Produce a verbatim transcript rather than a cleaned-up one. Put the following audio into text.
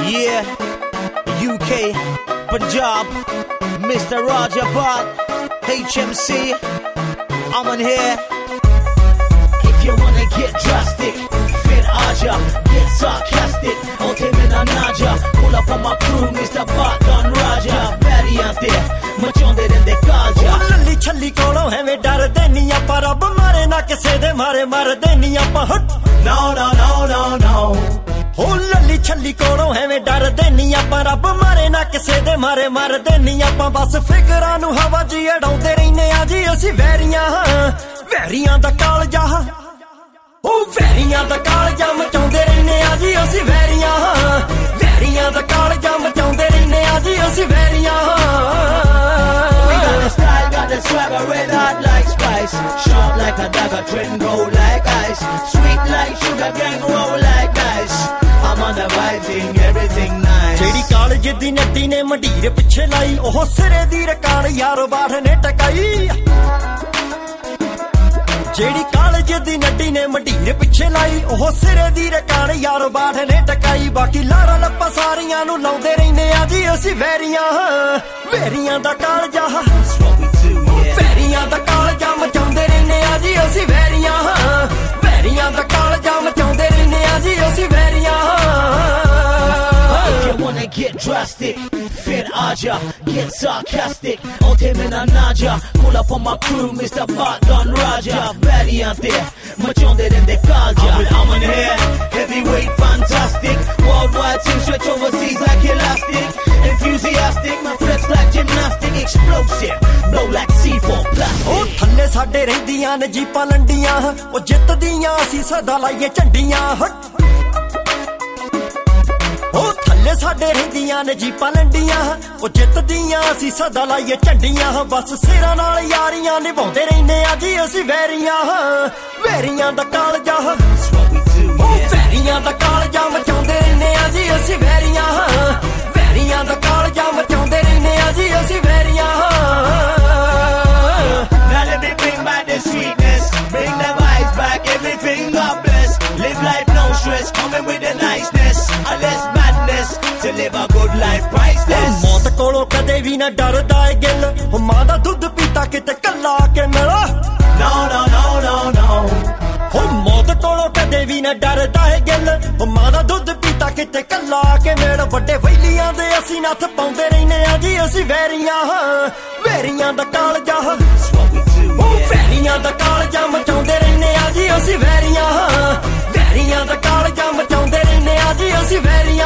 Yeah, U K, Punjab, Mister Raja Bhatt, H M C, I'm on here. If you wanna get drastic, fit Aja, get sarcastic, okay mina naja, pull up on my crew, Mister Bhatt Don Raja, Barriyan te, machonde rende kalja. Oh lalli challi kolo hai me darde nahi apa, rab mare na kise de mare marde nahi apa. No, no, no, no, no. Oh lalli challi kolo hai me darde nahi apa, rab mare na kise de mare marde nahi apa. Bas fikran nu hawa ji adaude rehne a ji assi ਵੈਰੀਆਂ ਵੈਰੀਆਂ ਦਾ ਕਾਲਜਾ। ਉਹ ਵੈਰੀਆਂ ਦਾ ਕਾਲਜਾ ਮਚਾਉਂਦੇ ਰਹਿੰਦੇ ਆ ਜੀ ਅਸੀਂ ਵੈਰੀਆਂ ਵੈਰੀਆਂ ਦਾ ਕਾਲਜਾ ਮਚਾਉਂਦੇ ਰਹਿੰਦੇ ਆ ਜੀ ਅਸੀਂ ਵੈਰੀਆਂ। We got the style, got the swagger, red hot like spice, sharp like a dagger, trend go like ice, sweet like sugar, gang roll like ice. I'm on the vibe thing, everything nice. ਜਿਹੜੀ college ਦੀ ਨੱਡੀ ਨੇ ਮੰਡੀਰ ਪਿੱਛੇ ਲਾਈ, ਉਹ ਸਿਰੇ ਦੀ ਰਕਾਨ ਯਾਰੋ ਬਾਠ ਨੇ ਟਕਾਈ। ਜਿਹੜੀ ਕਾਲਜ ਦੀ ਨੱਡੀ ਨੇ ਮੰਡੀਰ ਪਿੱਛੇ ਲਾਈ, ਉਹ ਸਿਰੇ ਦੀ ਰਕਾਨ ਯਾਰੋ ਬਾਠ ਨੇ ਟਕਾਈ। ਬਾਕੀ ਲਾਰਾ ਲੱਪਾ ਸਾਰੀਆਂ ਨੂੰ ਲਾਉਂਦੇ ਰਹਿੰਦੇ ਆ ਜੀ ਅਸੀਂ ਵੈਰੀਆਂ ਵੈਰੀਆਂ ਦਾ ਕਾਲਜਾ। ਵੈਰੀਆਂ ਦਾ ਕਾਲਜਾ ਮਚਾਉਂਦੇ ਰਹਿੰਦੇ ਆ ਜੀ ਅਸੀਂ ਵੈਰੀਆਂ ਵੈਰੀਆਂ ਦਾ ਕਾਲਜਾ ਮਚਾਉਂਦੇ ਰਹਿੰਦੇ ਆ ਜੀ ਅਸੀਂ ਵੈਰੀਆਂ। If you wanna get drastic, fit Aja, get sarcastic, okay mina naja, pull up on my crew, Mister Bhatt Don Raja, Barriyan te, machonde rende kalja. I'm on here, heavyweight, fantastic, worldwide team stretch overseas like elastic, enthusiastic, my flex like gymnastic, explosive, blow like C four plastic. ਉਹ ਥੱਲੇ ਸਾਡੇ ਰਹਿੰਦੀਆਂ ਨੇ ਜੀਪਾਂ ਲੰਡੀਆਂ, ਉਹ ਜਿੱਤਦੀਆਂ ਅਸੀਂ ਸਦਾ ਲਾਈਏ ਝੰਡੀਆਂ। ਉਹ ਥੱਲੇ ਸਾਡੇ ਰਹਿੰਦੀਆਂ ਨੇ ਜੀਪਾਂ ਲੰਡੀਆਂ, ਉਹ ਜਿੱਤਦੀਆਂ ਅਸੀਂ ਸਦਾ ਲਾਈਏ ਝੰਡੀਆਂ। ਬਸ ਸਿਰਾਂ ਨਾਲ ਯਾਰੀਆਂ ਨਿਭਾਉਂਦੇ ਰਹਿੰਦੇ ਆ ਜੀ ਅਸੀਂ ਵੈਰੀਆਂ ਵੈਰੀਆਂ ਦਾ ਕਾਲਜਾ। ਉਹ ਵੈਰੀਆਂ ਦਾ ਕਾਲਜਾ ਮਚਾਉਂਦੇ ਰਹਿੰਦੇ ਆ ਜੀ ਅਸੀਂ ਵੈਰੀਆਂ ਵੈਰੀਆਂ ਦਾ ਕਾਲਜਾ ਮਚਾਉਂਦੇ ਰਹਿੰਦੇ ਆ ਜੀ ਅਸੀਂ ਵੈਰੀਆਂ। Now let me bring back the sweetness, bring the vibes back, everything God bless. Live life no stress, coming with the niceness, a less madness, to live a good life priceless. ਮੌਤ ਕੋਲੋਂ ਕਦੇ ਵੀ ਨਾ ਡਰਦਾ ਏ ਗਿੱਲ, ਉਹ ਮਾਂ ਦਾ ਦੁੱਧ ਪੀਤਾ ਕਿਤੇ ਕੱਲਾ ਕੇ ਮਿਲਾ। No, no, no, no, no. ਹੋ ਮੌਤ ਕੋਲੋਂ ਕਦੇ ਵੀ ਨਾ ਡਰਦਾ ਏ ਗਿੱਲ, ਉਹ ਮਾਂ ਦਾ ਦੁੱਧ ਪੀਤਾ ਕਿਤੇ ਕੱਲਾ ਕੇ ਮਿਲ। ਵੱਡੇ ਵੈਲੀਆਂ ਦੇ ਅਸੀਂ ਨੱਥ ਪਾਉਂਦੇ ਰਹਿੰਦੇ ਆ ਜੀ ਅਸੀਂ ਵੈਰੀਆਂ ਵੈਰੀਆਂ ਦਾ ਕਾਲਜਾ। ਉਹ ਵੈਰੀਆਂ ਦਾ ਕਾਲਜਾ ਮਚਾਉਂਦੇ ਰਹਿੰਦੇ ਆ ਜੀ ਅਸੀਂ ਵੈਰੀਆਂ ਵੈਰੀਆਂ ਦਾ ਕਾਲਜਾ ਮਚਾਉਂਦੇ ਰਹਿੰਦੇ ਆ ਜੀ ਅਸੀਂ ਵੈਰੀਆਂ।